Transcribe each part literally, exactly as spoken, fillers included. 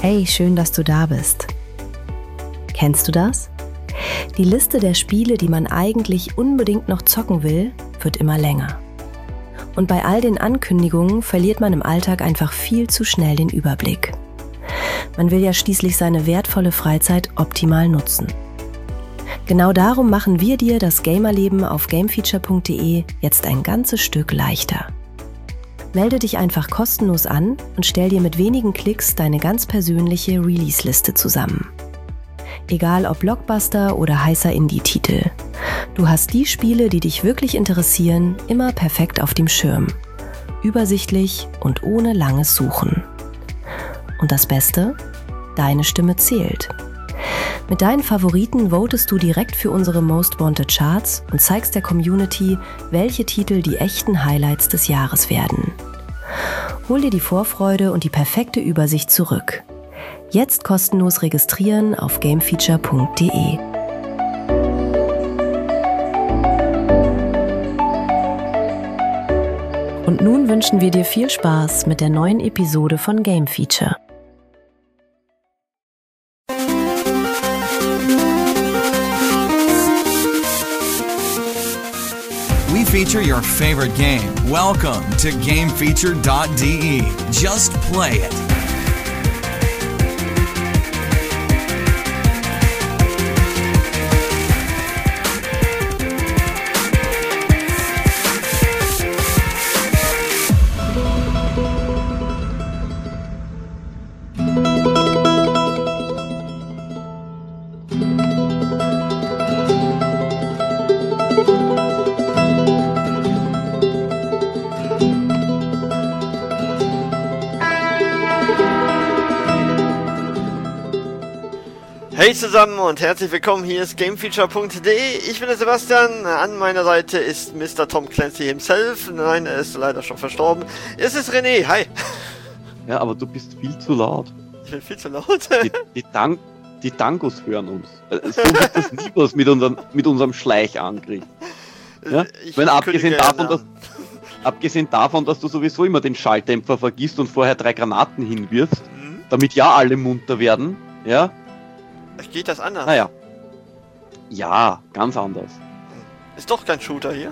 Hey, schön, dass du da bist. Kennst du das? Die Liste der Spiele, die man eigentlich unbedingt noch zocken will, wird immer länger. Und bei all den Ankündigungen verliert man im Alltag einfach viel zu schnell den Überblick. Man will ja schließlich seine wertvolle Freizeit optimal nutzen. Genau darum machen wir dir das Gamerleben auf gamefeature punkt de jetzt ein ganzes Stück leichter. Melde dich einfach kostenlos an und stell dir mit wenigen Klicks deine ganz persönliche Release-Liste zusammen. Egal ob Blockbuster oder heißer Indie-Titel. Du hast die Spiele, die dich wirklich interessieren, immer perfekt auf dem Schirm. Übersichtlich und ohne langes Suchen. Und das Beste? Deine Stimme zählt. Mit deinen Favoriten votest du direkt für unsere Most Wanted Charts und zeigst der Community, welche Titel die echten Highlights des Jahres werden. Hol dir die Vorfreude und die perfekte Übersicht zurück. Jetzt kostenlos registrieren auf gamefeature punkt de. Und nun wünschen wir dir viel Spaß mit der neuen Episode von Game Feature. We feature your favorite game. Welcome to game feature dot de. Just play it. Hey zusammen und herzlich willkommen, hier ist game feature punkt de. Ich bin der Sebastian, an meiner Seite ist Mister Tom Clancy himself. Nein, er ist leider schon verstorben. Es ist René, hi. Ja, aber du bist viel zu laut. Ich bin viel zu laut. Die, die, Dan- die Dangos hören uns. So wird das nie was mit unserem, mit unserem Schleichangriff. Ja? Ich Wenn abgesehen davon, dass, Namen. abgesehen davon, dass du sowieso immer den Schalldämpfer vergisst und vorher drei Granaten hinwirfst, Mhm. damit ja alle munter werden, ja, Geht das anders? naja. Ja, ganz anders. Ist doch kein Shooter hier.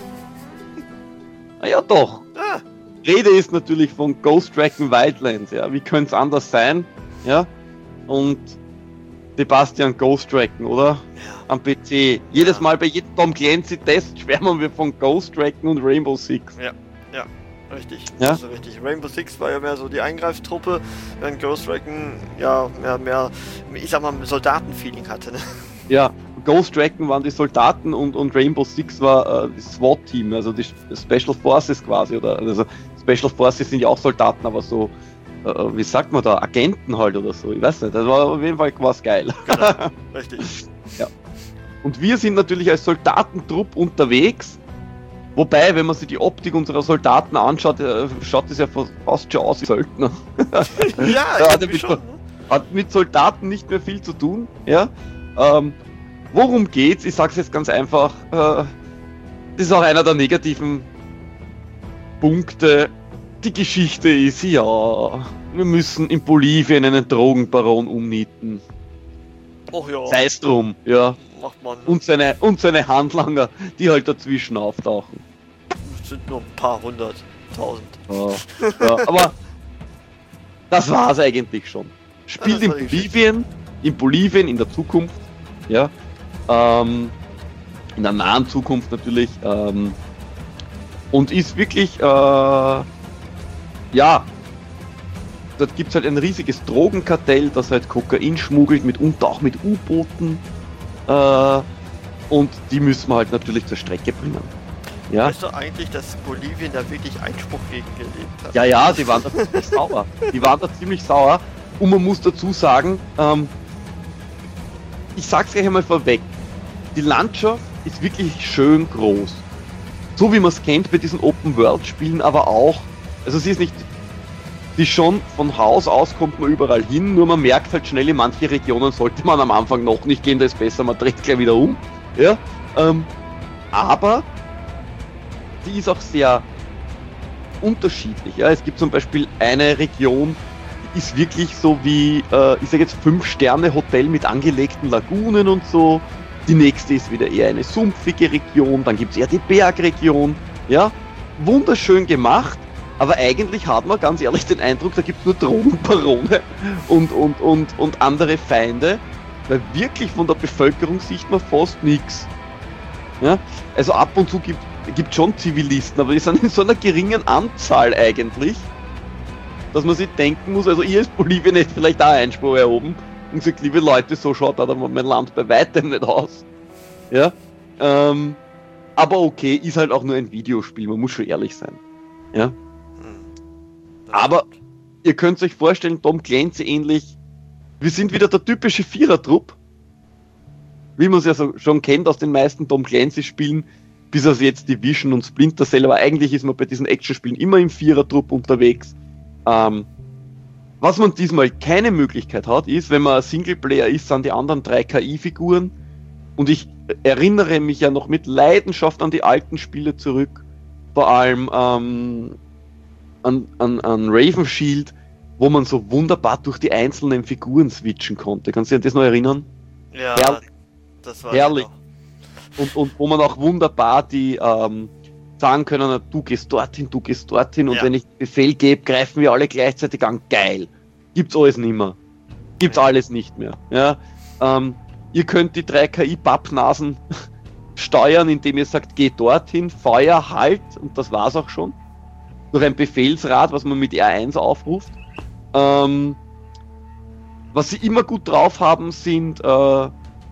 Naja, doch. Ah, Rede ist natürlich von Ghost Recon Wildlands, ja. Wie könnte es anders sein? Ja. Und Sebastian Ghost Recon, oder? ja. Am P C. Jedes Ja. Mal bei jedem Tom Clancy Test schwärmen wir von Ghost Recon und Rainbow Six. Richtig. Ja? Das ist richtig. Rainbow Six war ja mehr so die Eingreiftruppe, während Ghost Recon ja mehr, mehr, ich sag mal, Soldatenfeeling hatte. Ne? Ja, Ghost Recon waren die Soldaten und, und Rainbow Six war äh, das SWAT-Team, also die Special Forces quasi, oder also Special Forces sind ja auch Soldaten, aber so, äh, wie sagt man da, Agenten halt oder so, ich weiß nicht, das war auf jeden Fall was geil. Genau. Richtig. Ja. Und wir sind natürlich als Soldatentrupp unterwegs, wobei, wenn man sich die Optik unserer Soldaten anschaut, äh, schaut das ja fast schon aus wie Söldner. Ja, Ja, irgendwie damit schon. man- Hat mit Soldaten nicht mehr viel zu tun, ja. Ähm, worum geht's? Ich sag's jetzt ganz einfach, äh, das ist auch einer der negativen Punkte. Die Geschichte ist, ja, wir müssen in Bolivien einen Drogenbaron umnieten. Oh ja, Sei es drum, ja. macht man. Und seine, und seine Handlanger, die halt dazwischen auftauchen. Es sind nur ein paar hunderttausend. Ja, ja, aber das war's eigentlich schon. Spielt Das in war die Bolivien, in Bolivien in der Zukunft, ja, ähm, in der nahen Zukunft natürlich, ähm, und ist wirklich, äh, ja, dort gibt's halt ein riesiges Drogenkartell, das halt Kokain schmuggelt, mitunter auch mit U-Booten, äh, und die müssen wir halt natürlich zur Strecke bringen. Ja. Weißt du eigentlich, dass Bolivien da wirklich Einspruch gegen gelebt hat? Ja, ja, die waren da ziemlich sauer. Die waren da ziemlich sauer. Und man muss dazu sagen, ähm, ich sag's gleich einmal vorweg, die Landschaft ist wirklich schön groß. So wie man es kennt bei diesen Open-World-Spielen, aber auch, also sie ist nicht, die schon von Haus aus kommt man überall hin, nur man merkt halt schnell, in manche Regionen sollte man am Anfang noch nicht gehen, da ist besser, man dreht gleich wieder um. Ja, ähm, aber die ist auch sehr unterschiedlich. Ja. Es gibt zum Beispiel eine Region, ist wirklich so wie, äh, ich sage jetzt, Fünf-Sterne-Hotel mit angelegten Lagunen und so. Die nächste ist wieder eher eine sumpfige Region, dann gibt es eher die Bergregion. Ja, wunderschön gemacht, aber eigentlich hat man ganz ehrlich den Eindruck, da gibt es nur Drogenbarone und, und, und, und andere Feinde, weil wirklich von der Bevölkerung sieht man fast nichts. Ja, also ab und zu gibt gibt schon Zivilisten, aber die sind in so einer geringen Anzahl eigentlich, dass man sich denken muss, also ihr als Bolivien hätte vielleicht auch Einspruch erhoben und gesagt, liebe Leute, so schaut da mein Land bei weitem nicht aus. Ja, ähm, aber okay, ist halt auch nur ein Videospiel, man muss schon ehrlich sein. Ja, aber ihr könnt euch vorstellen, Tom Clancy ähnlich, wir sind wieder der typische Vierertrupp, wie man es ja so schon kennt aus den meisten Tom Clancy-Spielen, bis auf jetzt Division und Splinter Cell, aber eigentlich ist man bei diesen Actionspielen immer im Vierertrupp unterwegs. Ähm, was man diesmal keine Möglichkeit hat, ist, wenn man ein Singleplayer ist, sind die anderen drei K I-Figuren. Und ich erinnere mich ja noch mit Leidenschaft an die alten Spiele zurück, vor allem ähm, an, an, an Raven Shield, wo man so wunderbar durch die einzelnen Figuren switchen konnte. Kannst du dich an das noch erinnern? Ja, herrlich. Das war herrlich. Und, und wo man auch wunderbar die ähm, sagen können, du gehst dorthin, du gehst dorthin, und ja, wenn ich Befehl gebe, greifen wir alle gleichzeitig an. Geil. Gibt's alles nicht mehr. Gibt's ja alles nicht mehr. Ja? Ähm, ihr könnt die drei K I-Pappnasen steuern, indem ihr sagt, geh dorthin, Feuer, Halt, und das war's auch schon. Durch ein Befehlsrad, was man mit R eins aufruft. Ähm, was sie immer gut drauf haben, sind äh,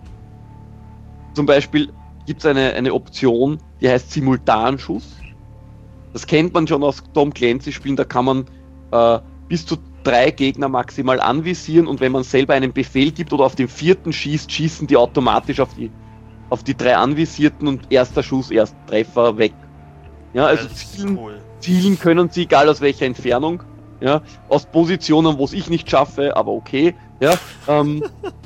zum Beispiel gibt es eine, eine Option, die heißt Simultanschuss. Das kennt man schon aus Tom Clancy-Spielen, da kann man äh, bis zu drei Gegner maximal anvisieren, und wenn man selber einen Befehl gibt oder auf den vierten schießt, schießen die automatisch auf die, auf die drei Anvisierten, und erster Schuss, erster Treffer, weg. Ja, also zielen, cool. zielen können sie, egal aus welcher Entfernung. Ja, aus Positionen, wo es ich nicht schaffe, aber okay. Ja, ähm,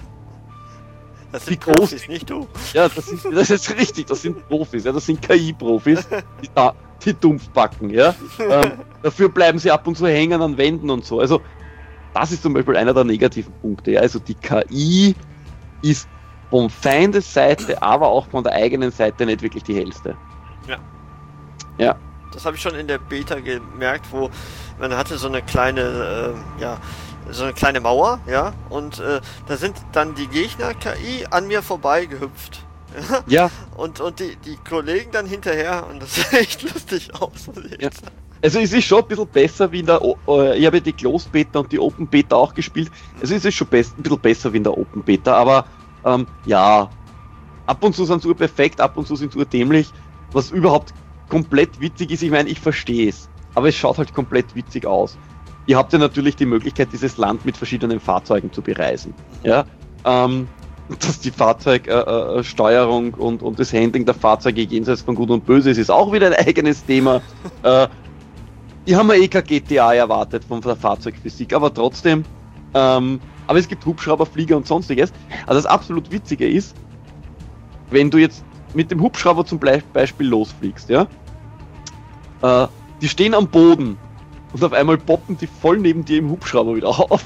Das sind die Profis, nicht du. Ja, das ist, das ist richtig, das sind Profis, ja, das sind K I-Profis, die, da, die dumpf backen, ja. Ähm, dafür bleiben sie ab und zu hängen an Wänden und so. Also, das ist zum Beispiel einer der negativen Punkte. Ja. Also, die K I ist von Feindesseite, aber auch von der eigenen Seite nicht wirklich die hellste. Ja. Ja. Das habe ich schon in der Beta gemerkt, wo man hatte so eine kleine, äh, ja, so eine kleine Mauer, ja, und äh, da sind dann die Gegner K I an mir vorbei gehüpft. Ja. Und, und die, die Kollegen dann hinterher, und das sah echt lustig aus. Ja. Also es ist schon ein bisschen besser wie in der, äh, ich habe ja die Closed Beta und die Open Beta auch gespielt, also es ist schon best, ein bisschen besser wie in der Open Beta, aber ähm, ja, ab und zu sind sie perfekt, ab und zu sind sie dämlich, was überhaupt komplett witzig ist. Ich meine, ich verstehe es, aber es schaut halt komplett witzig aus. Ihr habt ja natürlich die Möglichkeit, dieses Land mit verschiedenen Fahrzeugen zu bereisen. Ja, ähm, dass die Fahrzeugsteuerung äh, und, und das Handling der Fahrzeuge jenseits von Gut und Böse ist, ist auch wieder ein eigenes Thema. äh, die haben ja eh kein G T A erwartet von der Fahrzeugphysik, aber trotzdem. Ähm, aber es gibt Hubschrauber, Flieger und sonstiges. Also das absolut Witzige ist, wenn du jetzt mit dem Hubschrauber zum Beispiel losfliegst, ja, äh, die stehen am Boden und auf einmal poppen die voll neben dir im Hubschrauber wieder auf.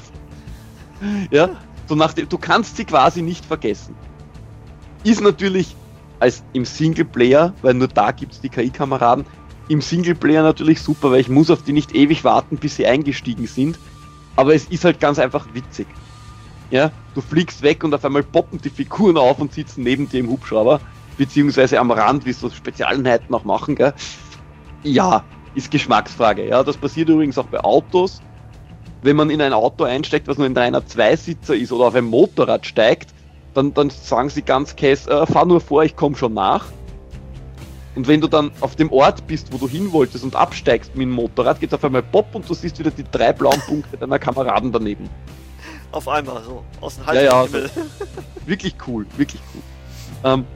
Ja, so nach dem, du kannst sie quasi nicht vergessen. Ist natürlich als im Singleplayer, weil nur da gibt es die K I-Kameraden, im Singleplayer natürlich super, weil ich muss auf die nicht ewig warten, bis sie eingestiegen sind. Aber es ist halt ganz einfach witzig. Ja, du fliegst weg und auf einmal poppen die Figuren auf und sitzen neben dir im Hubschrauber, beziehungsweise am Rand, wie so Spezialeinheiten auch machen, gell? Ja, ist Geschmacksfrage. Ja, das passiert übrigens auch bei Autos. Wenn man in ein Auto einsteigt, was nur ein reiner Zweisitzer ist, oder auf ein Motorrad steigt, dann, dann sagen sie ganz käs, äh, fahr nur vor, ich komme schon nach. Und wenn du dann auf dem Ort bist, wo du hin wolltest und absteigst mit dem Motorrad, geht es auf einmal pop und du siehst wieder die drei blauen Punkte deiner Kameraden daneben. Auf einmal, so, aus dem Hals. Ja, ja, also, wirklich cool, wirklich cool. Ähm,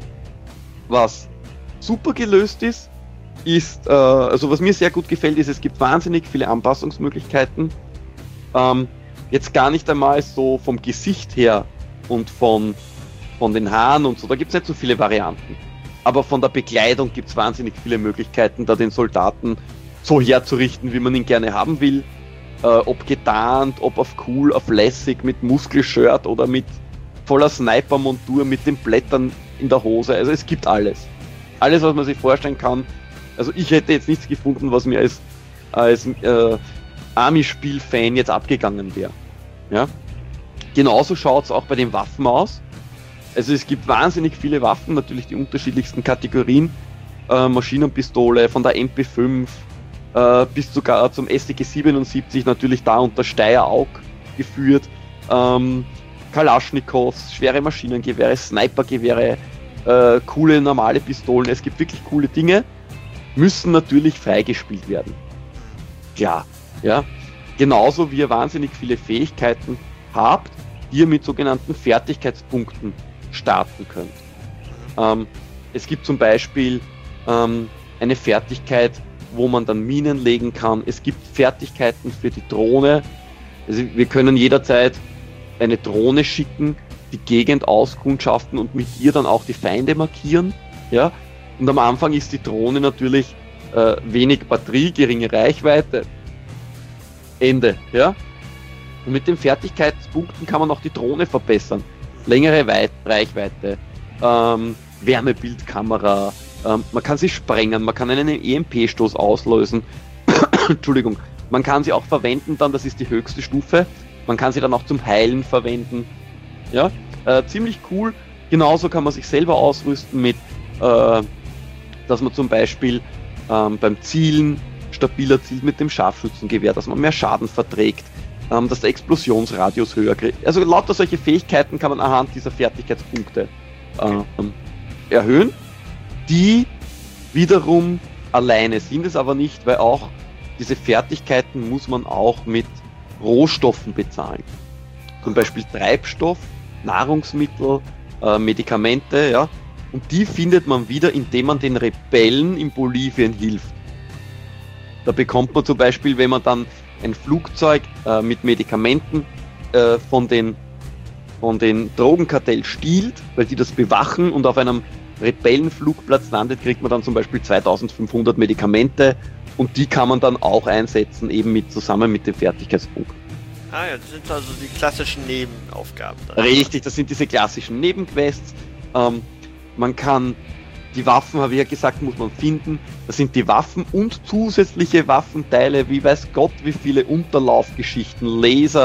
was super gelöst ist, ist, äh, also was mir sehr gut gefällt, ist, es gibt wahnsinnig viele Anpassungsmöglichkeiten. Ähm, jetzt gar nicht einmal so vom Gesicht her und von, von den Haaren und so, da gibt es nicht so viele Varianten. Aber von der Bekleidung gibt es wahnsinnig viele Möglichkeiten, da den Soldaten so herzurichten, wie man ihn gerne haben will. Äh, ob getarnt, ob auf cool, auf lässig, mit Muskelshirt oder mit voller Sniper-Montur, mit den Blättern in der Hose. Also es gibt alles. Alles, was man sich vorstellen kann. Also ich hätte jetzt nichts gefunden, was mir als, als äh, Army-Spiel-Fan jetzt abgegangen wäre. Ja? Genauso schaut es auch bei den Waffen aus. Also es gibt wahnsinnig viele Waffen, natürlich die unterschiedlichsten Kategorien. Äh, Maschinenpistole von der M P fünf äh, bis sogar zum S T G siebenundsiebzig, natürlich da unter Steyr-Aug geführt. Ähm, Kalaschnikows, schwere Maschinengewehre, Snipergewehre, äh, coole normale Pistolen. Es gibt wirklich coole Dinge, müssen natürlich freigespielt werden. Klar, ja. Genauso wie ihr wahnsinnig viele Fähigkeiten habt, die ihr mit sogenannten Fertigkeitspunkten starten könnt. Ähm, es gibt zum Beispiel ähm, eine Fertigkeit, wo man dann Minen legen kann. Es gibt Fertigkeiten für die Drohne. Also wir können jederzeit eine Drohne schicken, die Gegend auskundschaften und mit ihr dann auch die Feinde markieren. Ja? Und am Anfang ist die Drohne natürlich äh, wenig Batterie, geringe Reichweite. Ende. Ja? Und mit den Fertigkeitspunkten kann man auch die Drohne verbessern. Längere Weit- Reichweite, ähm, Wärmebildkamera, ähm, man kann sie sprengen, man kann einen E M P-Stoß auslösen. Entschuldigung. Man kann sie auch verwenden dann, das ist die höchste Stufe. Man kann sie dann auch zum Heilen verwenden. Ja, äh, ziemlich cool. Genauso kann man sich selber ausrüsten mit, äh, dass man zum Beispiel ähm, beim Zielen stabiler zielt mit dem Scharfschützengewehr, dass man mehr Schaden verträgt, ähm, dass der Explosionsradius höher kriegt. Also lauter solche Fähigkeiten kann man anhand dieser Fertigkeitspunkte ähm, erhöhen, die wiederum alleine sind es aber nicht, weil auch diese Fertigkeiten muss man auch mit Rohstoffen bezahlen. Zum Beispiel Treibstoff, Nahrungsmittel, äh, Medikamente, ja. Und die findet man wieder, indem man den Rebellen in Bolivien hilft. Da bekommt man zum Beispiel, wenn man dann ein Flugzeug äh, mit Medikamenten äh, von den, von den Drogenkartells stiehlt, weil die das bewachen und auf einem Rebellenflugplatz landet, kriegt man dann zum Beispiel zweitausendfünfhundert Medikamente und die kann man dann auch einsetzen, eben mit, zusammen mit dem Fertigkeitspunkt. Ah ja, das sind also die klassischen Nebenaufgaben. Dann. Richtig, das sind diese klassischen Nebenquests. Ähm, man kann die Waffen, habe ich ja gesagt, muss man finden. Das sind die Waffen und zusätzliche Waffenteile, wie weiß Gott, wie viele Unterlaufgeschichten,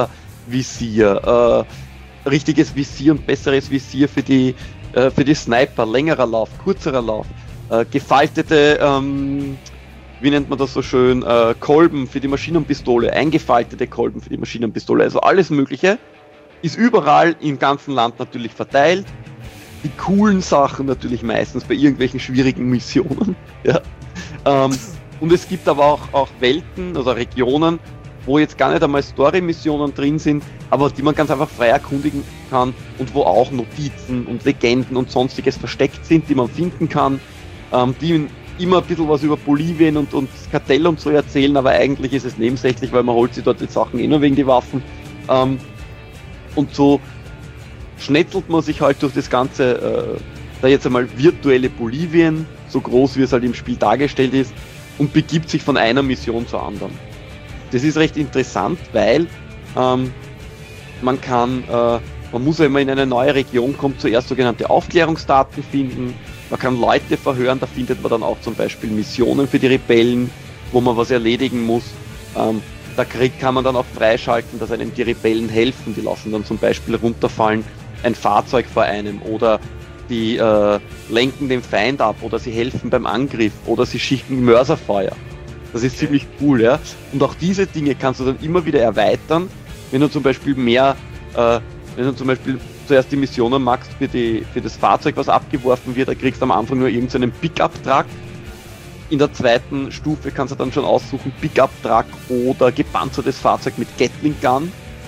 Laservisier, äh, richtiges Visier und besseres Visier für die, äh, für die Sniper, längerer Lauf, kürzerer Lauf, äh, gefaltete, ähm, wie nennt man das so schön, äh, Kolben für die Maschinenpistole, eingefaltete Kolben für die Maschinenpistole, also alles Mögliche, ist überall im ganzen Land natürlich verteilt. Die coolen Sachen natürlich meistens bei irgendwelchen schwierigen Missionen. Ja. Ähm, und es gibt aber auch, auch Welten, also Regionen, wo jetzt gar nicht einmal Story-Missionen drin sind, aber die man ganz einfach frei erkundigen kann und wo auch Notizen und Legenden und sonstiges versteckt sind, die man finden kann, ähm, die immer ein bisschen was über Bolivien und, und das Kartell und so erzählen, aber eigentlich ist es nebensächlich, weil man holt sich dort die Sachen eh nur wegen die Waffen. Ähm, und so schnetzelt man sich halt durch das ganze, äh, da jetzt einmal virtuelle Bolivien, so groß wie es halt im Spiel dargestellt ist, und begibt sich von einer Mission zur anderen. Das ist recht interessant, weil ähm, man kann, äh, man muss, wenn man in eine neue Region kommt, zuerst sogenannte Aufklärungsdaten finden, man kann Leute verhören, da findet man dann auch zum Beispiel Missionen für die Rebellen, wo man was erledigen muss. Ähm, da kriegt, kann man dann auch freischalten, dass einem die Rebellen helfen, die lassen dann zum Beispiel runterfallen ein Fahrzeug vor einem oder die äh, lenken den Feind ab oder sie helfen beim Angriff oder sie schicken Mörserfeuer. Das ist ziemlich cool, ja. Und auch diese Dinge kannst du dann immer wieder erweitern, wenn du zum Beispiel mehr, äh, wenn du zum Beispiel zuerst die Missionen machst für, die, für das Fahrzeug, was abgeworfen wird, da kriegst du am Anfang nur irgendeinen Pickup-Truck. In der zweiten Stufe kannst du dann schon aussuchen, Pickup-Truck oder gepanzertes Fahrzeug mit Gatling Gun.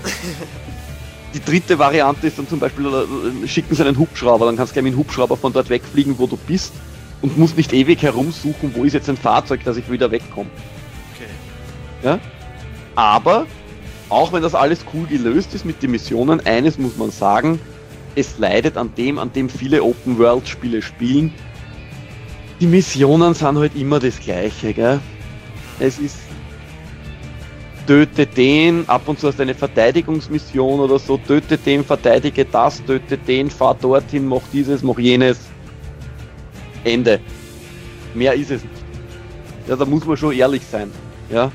Die dritte Variante ist dann zum Beispiel, äh, schicken sie einen Hubschrauber, dann kannst du gleich mit dem Hubschrauber von dort wegfliegen, wo du bist und musst nicht ewig herumsuchen, wo ist jetzt ein Fahrzeug, dass ich wieder wegkomme. Okay. Ja? Aber, auch wenn das alles cool gelöst ist mit den Missionen, eines muss man sagen, es leidet an dem, an dem viele Open-World-Spiele spielen. Die Missionen sind halt immer das Gleiche, gell? Es ist töte den, ab und zu hast du eine Verteidigungsmission oder so, töte den, verteidige das, töte den, fahr dorthin, mach dieses, mach jenes. Ende. Mehr ist es nicht. Ja, da muss man schon ehrlich sein. Ja.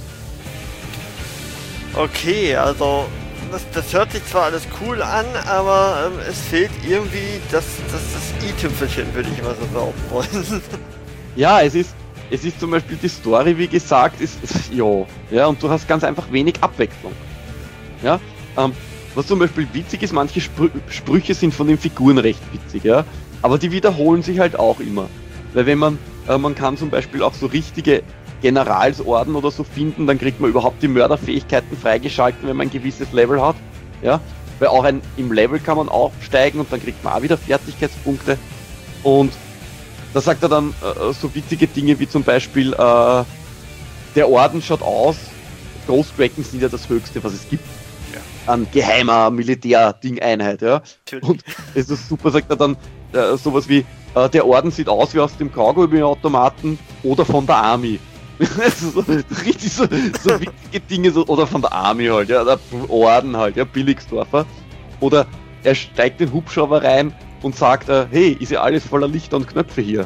Okay, also das, das hört sich zwar alles cool an, aber ähm, es fehlt irgendwie das, das, das i-Tüpfelchen, würde ich mal so behaupten wollen. Ja, es ist, es ist zum Beispiel die Story, wie gesagt, ist, ist ja, ja, und du hast ganz einfach wenig Abwechslung. Ja, ähm, was zum Beispiel witzig ist, manche Sprü- Sprüche sind von den Figuren recht witzig, ja, aber die wiederholen sich halt auch immer. Weil wenn man, äh, man kann zum Beispiel auch so richtige Generalsorden oder so finden, dann kriegt man überhaupt die Mörderfähigkeiten freigeschalten, wenn man ein gewisses Level hat, ja, weil auch ein, im Level kann man aufsteigen und dann kriegt man auch wieder Fertigkeitspunkte und da sagt er dann äh, so witzige Dinge wie zum Beispiel, äh, der Orden schaut aus, Ghost Dragons sind ja das Höchste, was es gibt, ja, an geheimer Militär-Ding-Einheit, ja. Natürlich. Und es ist super, sagt er dann äh, sowas wie, äh, der Orden sieht aus wie aus dem Kaugummi-Automaten oder von der Army. so, richtig so, so witzige Dinge, so, oder von der Army halt, ja, der Orden halt, ja, Billigsdorfer. Oder er steigt in den Hubschrauber rein und sagt, äh, hey, ist ja alles voller Lichter und Knöpfe hier.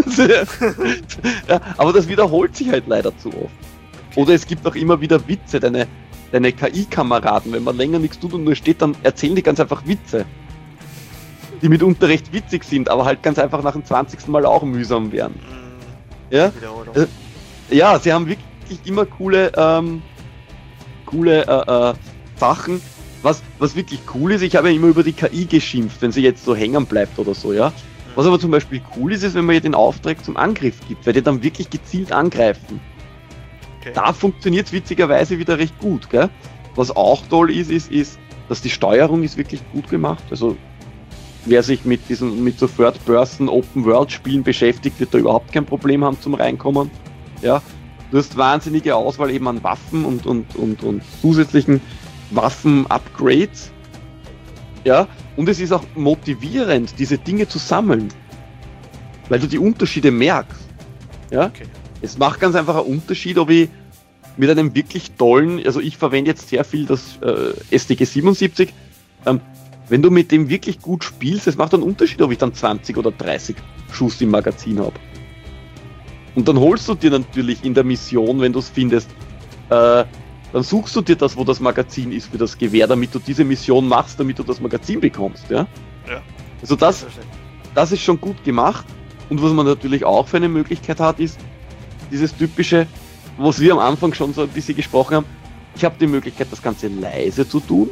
Ja, aber das wiederholt sich halt leider zu oft. Oder es gibt auch immer wieder Witze, deine, deine K I-Kameraden, wenn man länger nichts tut und nur steht, dann erzählen die ganz einfach Witze. Die mitunter recht witzig sind, aber halt ganz einfach nach dem zwanzigsten Mal auch mühsam werden. Ja? Äh, ja, sie haben wirklich immer coole, ähm, coole äh, äh, Sachen. Was, was wirklich cool ist, ich habe ja immer über die K I geschimpft, wenn sie jetzt so hängen bleibt oder so, ja. Was aber zum Beispiel cool ist, ist, wenn man ihr den Auftrag zum Angriff gibt, weil die dann wirklich gezielt angreifen. Okay. Da funktioniert es witzigerweise wieder recht gut, gell. Was auch toll ist, ist, ist, dass die Steuerung ist wirklich gut gemacht. Also, wer sich mit diesen, mit so Third-Person Open-World-Spielen beschäftigt, wird da überhaupt kein Problem haben zum Reinkommen, ja. Du hast wahnsinnige Auswahl eben an Waffen und, und, und, und zusätzlichen Waffen-Upgrades, ja, und es ist auch motivierend, diese Dinge zu sammeln, weil du die Unterschiede merkst, ja, okay. Es macht ganz einfach einen Unterschied, ob ich mit einem wirklich tollen, also ich verwende jetzt sehr viel das äh, S D G siebenundsiebzig, ähm, wenn du mit dem wirklich gut spielst, es macht einen Unterschied, ob ich dann zwanzig oder dreißig Schuss im Magazin habe. Und dann holst du dir natürlich in der Mission, wenn du es findest, äh, dann suchst du dir das, wo das Magazin ist für das Gewehr, damit du diese Mission machst, damit du das Magazin bekommst, ja? Ja. Also das, das ist schon gut gemacht. Und was man natürlich auch für eine Möglichkeit hat, ist dieses typische, was wir am Anfang schon so ein bisschen gesprochen haben, ich habe die Möglichkeit, das Ganze leise zu tun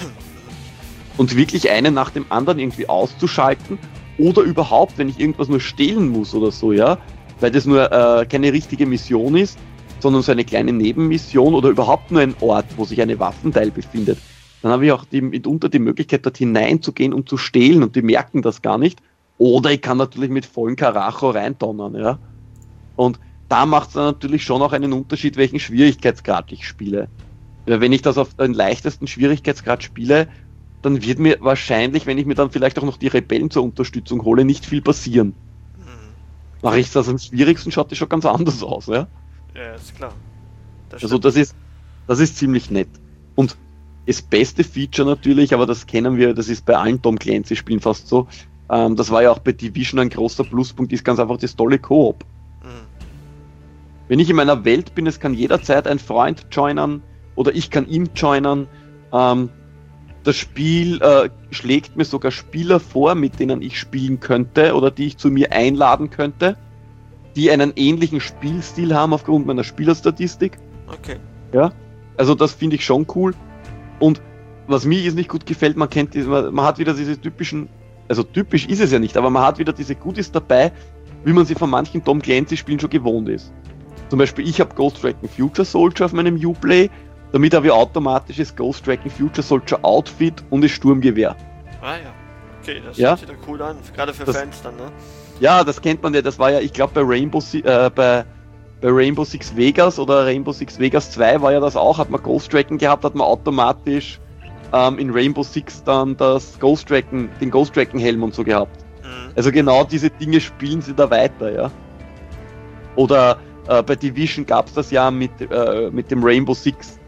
und wirklich einen nach dem anderen irgendwie auszuschalten oder überhaupt, wenn ich irgendwas nur stehlen muss oder so, ja, weil das nur äh, keine richtige Mission ist, sondern so eine kleine Nebenmission oder überhaupt nur ein Ort, wo sich eine Waffenteil befindet, dann habe ich auch die, mitunter die Möglichkeit, dort hineinzugehen und zu stehlen und die merken das gar nicht. Oder ich kann natürlich mit vollen Karacho reindonnern, ja. Und da macht es dann natürlich schon auch einen Unterschied, welchen Schwierigkeitsgrad ich spiele. Weil wenn ich das auf den leichtesten Schwierigkeitsgrad spiele, dann wird mir wahrscheinlich, wenn ich mir dann vielleicht auch noch die Rebellen zur Unterstützung hole, nicht viel passieren. Mache ich das am schwierigsten, schaut das schon ganz anders aus, ja. Ja, ist klar. Das also das ist, das ist ziemlich nett. Und das beste Feature natürlich, aber das kennen wir, das ist bei allen Tom Clancy Spielen fast so, ähm, das war ja auch bei Division ein großer Pluspunkt, ist ganz einfach das tolle Koop. Mhm. Wenn ich in meiner Welt bin, es kann jederzeit ein Freund joinen oder ich kann ihm joinen. Ähm, das Spiel äh, schlägt mir sogar Spieler vor, mit denen ich spielen könnte oder die ich zu mir einladen könnte, die einen ähnlichen Spielstil haben aufgrund meiner Spielerstatistik. Okay. Ja, also das finde ich schon cool. Und was mir jetzt nicht gut gefällt, man kennt, man, man hat wieder diese typischen, also typisch ist es ja nicht, aber man hat wieder diese Goodies dabei, wie man sie von manchen Tom Clancy Spielen schon gewohnt ist. Zum Beispiel, ich habe Ghost Recon Future Soldier auf meinem Uplay, damit habe ich automatisch das Ghost Recon Future Soldier Outfit und das Sturmgewehr. Ah ja, okay, das ja? sieht ja cool an, gerade für das, Fans dann, ne? Ja, das kennt man ja, das war ja, ich glaube bei Rainbow äh, bei, bei Rainbow Six Vegas oder Rainbow Six Vegas zwei war ja das auch, hat man Ghost Recon gehabt, hat man automatisch ähm, in Rainbow Six dann das Ghost Recon, den Ghost Recon Helm und so gehabt. Mhm. Also genau diese Dinge spielen sie da weiter, ja. Oder äh, bei Division gab es das ja mit, äh, mit dem Rainbow Six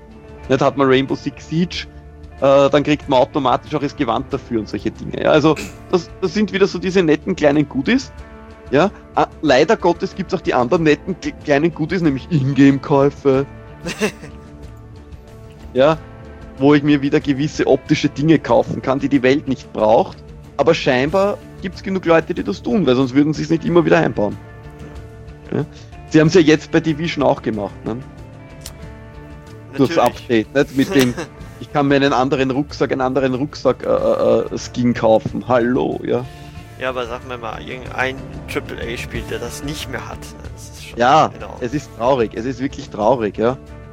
Nicht hat man Rainbow Six Siege, äh, dann kriegt man automatisch auch das Gewand dafür und solche Dinge. Ja? Also das, das sind wieder so diese netten kleinen Goodies. Ja? Ah, leider Gottes gibt es auch die anderen netten kleinen Goodies, nämlich Ingame-Käufe. Ja, wo ich mir wieder gewisse optische Dinge kaufen kann, die die Welt nicht braucht. Aber scheinbar gibt es genug Leute, die das tun, weil sonst würden sie es nicht immer wieder einbauen. Ja? Sie haben es ja jetzt bei Division auch gemacht, ne? Durchs Update, nicht? Mit dem, ich kann mir einen anderen Rucksack, einen anderen Rucksack-Skin äh, kaufen. Hallo, ja. Ja, aber sag mir mal, irgendein Triple A-Spiel, der das nicht mehr hat. Das ist schon ja, genau. Es ist traurig, es ist wirklich traurig, ja.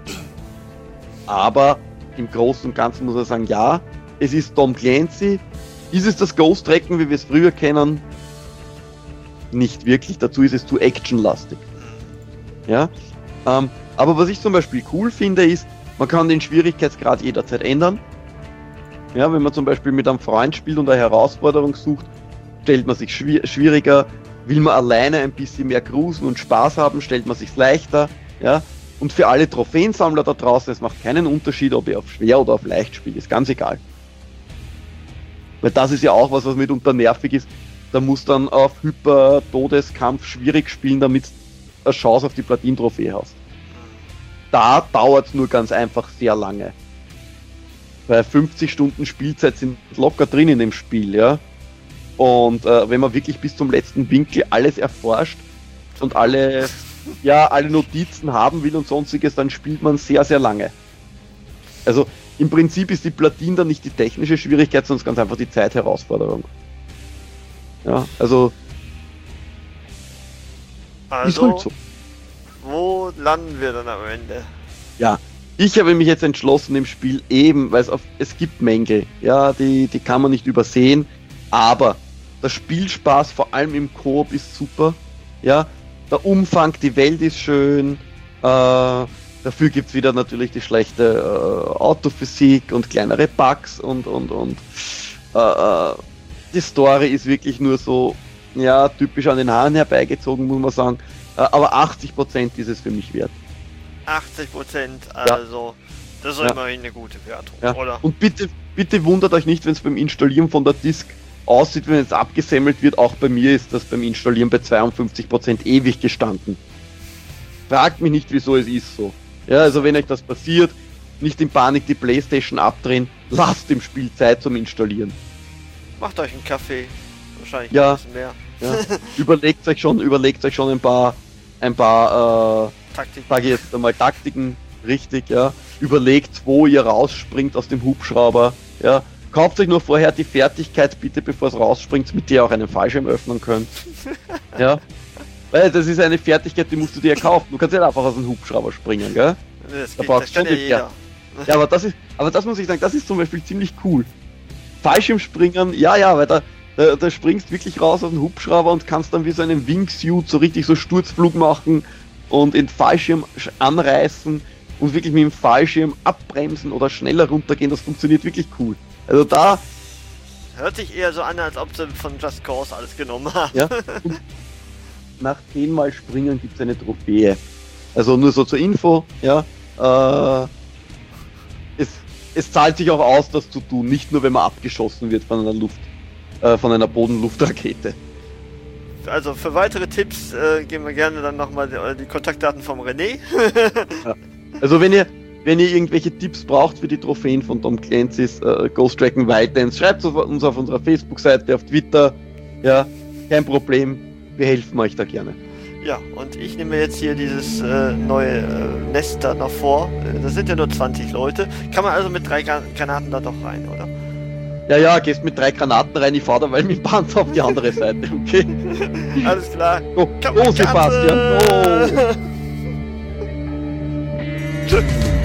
Aber im Großen und Ganzen muss man sagen, ja, es ist Tom Clancy. Ist es das Ghost Recon, wie wir es früher kennen? Nicht wirklich, dazu ist es zu actionlastig. Ja, ähm, aber was ich zum Beispiel cool finde, ist, man kann den Schwierigkeitsgrad jederzeit ändern. Ja, wenn man zum Beispiel mit einem Freund spielt und eine Herausforderung sucht, stellt man sich schwier- schwieriger. Will man alleine ein bisschen mehr grusen und Spaß haben, stellt man sich leichter. Ja, und für alle Trophäensammler da draußen, es macht keinen Unterschied, ob ihr auf schwer oder auf leicht spielt, ist ganz egal. Weil das ist ja auch was, was mitunter nervig ist. Da muss dann auf Hyper-Todeskampf schwierig spielen, damit du eine Chance auf die Platin-Trophäe hast. Da dauert es nur ganz einfach sehr lange. Weil fünfzig Stunden Spielzeit sind locker drin in dem Spiel, ja. Und äh, wenn man wirklich bis zum letzten Winkel alles erforscht und alle, ja, alle Notizen haben will und sonstiges, dann spielt man sehr, sehr lange. Also im Prinzip ist die Platin dann nicht die technische Schwierigkeit, sondern ganz einfach die Zeitherausforderung. Ja, also, also ist halt so. Wo landen wir dann am Ende? Ja, ich habe mich jetzt entschlossen im Spiel eben, weil es auf, es gibt Mängel, ja, die, die kann man nicht übersehen, aber der Spielspaß, vor allem im Koop, ist super, ja, der Umfang, die Welt ist schön, äh, dafür gibt es wieder natürlich die schlechte äh, Autophysik und kleinere Bugs und, und, und äh, die Story ist wirklich nur so, ja, typisch an den Haaren herbeigezogen, muss man sagen, äh, aber achtzig Prozent ist es für mich wert. achtzig Prozent, also ja. Das ist ja immerhin eine gute Wertung, ja. Oder? Und bitte, bitte wundert euch nicht, wenn es beim Installieren von der Disk aussieht, wenn es abgesammelt wird. Auch bei mir ist das beim Installieren bei zweiundfünfzig Prozent ewig gestanden. Fragt mich nicht, wieso es ist so. Ja, also wenn euch das passiert, nicht in Panik die Playstation abdrehen, lasst dem Spiel Zeit zum Installieren. Macht euch einen Kaffee, wahrscheinlich ja, ein bisschen mehr. Ja. überlegt euch schon, überlegt euch schon ein paar, ein paar, äh, Taktiken. sag ich jetzt einmal Taktiken, richtig, ja. Überlegt, wo ihr rausspringt aus dem Hubschrauber, ja. Kauft euch nur vorher die Fertigkeit, bitte, bevor es rausspringt, mit der ihr auch einen Fallschirm öffnen könnt. Ja. Weil das ist eine Fertigkeit, die musst du dir kaufen. Du kannst nicht einfach aus dem Hubschrauber springen, gell? Das da geht, brauchst das du ja ja, jeder. ja, aber das ist, aber das muss ich sagen, das ist zum Beispiel ziemlich cool. Fallschirmspringen, ja, ja, weil da, da, da springst wirklich raus aus dem Hubschrauber und kannst dann wie so einen Wingsuit so richtig so Sturzflug machen und den Fallschirm anreißen und wirklich mit dem Fallschirm abbremsen oder schneller runtergehen. Das funktioniert wirklich cool. Also da... Hört sich eher so an, als ob sie von Just Cause alles genommen haben. Ja, nach zehnmal Springen gibt es eine Trophäe. Also nur so zur Info, ja. Äh, es, es zahlt sich auch aus, das zu tun, nicht nur wenn man abgeschossen wird von einer Luft, äh, von einer Bodenluftrakete. Also für weitere Tipps äh, geben wir gerne dann nochmal die, die Kontaktdaten vom René. Ja. Also wenn ihr wenn ihr irgendwelche Tipps braucht für die Trophäen von Tom Clancy's äh, Ghost Recon Wildlands, schreibt uns auf unserer Facebook-Seite, auf Twitter. Ja, kein Problem. Wir helfen euch da gerne. Ja, und ich nehme jetzt hier dieses äh, neue äh, Nest da noch vor. Das sind ja nur zwanzig Leute. Kann man also mit drei Gran- Granaten da doch rein, oder? Ja, ja, gehst mit drei Granaten rein, ich fahr da weil mit dem Panzer auf die andere Seite, okay? Alles klar. Oh, oh Sebastian, oh! Tschüss.